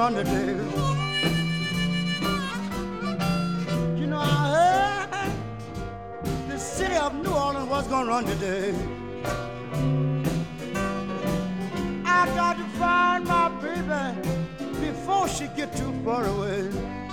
run today. You know, I heard the city of New Orleans was gonna run today. I got to find my baby before she get too far away.